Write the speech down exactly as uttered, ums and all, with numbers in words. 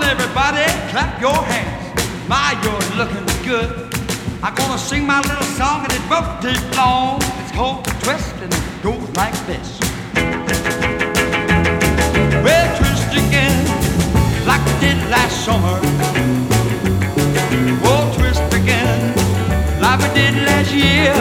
everybody, clap your hands. My, you're looking good. I'm gonna sing my little song and it won't take long. It's called the twist and it goes like this. Well, twist again, like we did last summer. Oh, twist again, like we did last year.